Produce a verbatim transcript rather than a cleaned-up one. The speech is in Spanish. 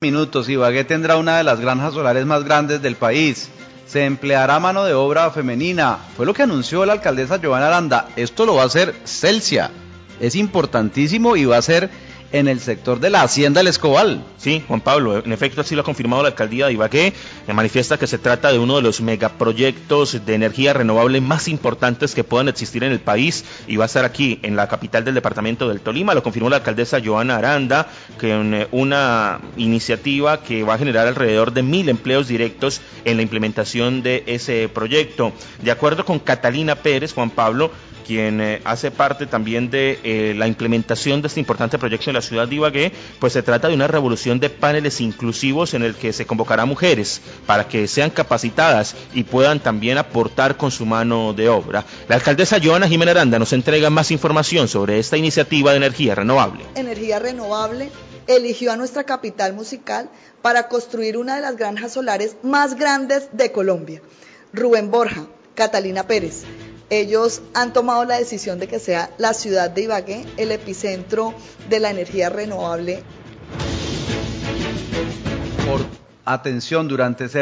Minutos, Ibagué tendrá una de las granjas solares más grandes del país. Se empleará mano de obra femenina. Fue lo que anunció la alcaldesa Joana Aranda. Esto lo va a hacer Celsia. Es importantísimo y va a ser en el sector de la Hacienda El Escobal. Sí, Juan Pablo, en efecto así lo ha confirmado la alcaldía de Ibagué, que manifiesta que se trata de uno de los megaproyectos de energía renovable más importantes que puedan existir en el país y va a estar aquí en la capital del departamento del Tolima. Lo confirmó la alcaldesa Joana Aranda, que una iniciativa que va a generar alrededor de mil empleos directos en la implementación de ese proyecto. De acuerdo con Catalina Pérez, Juan Pablo, quien eh, hace parte también de eh, la implementación de este importante proyecto en la ciudad de Ibagué, pues se trata de una revolución de paneles inclusivos en el que se convocará a mujeres para que sean capacitadas y puedan también aportar con su mano de obra. La alcaldesa Joana Jimena Aranda nos entrega más información sobre esta iniciativa de energía renovable. Energía renovable eligió a nuestra capital musical para construir una de las granjas solares más grandes de Colombia. Rubén Borja, Catalina Pérez. Ellos han tomado la decisión de que sea la ciudad de Ibagué el epicentro de la energía renovable. Por atención, durante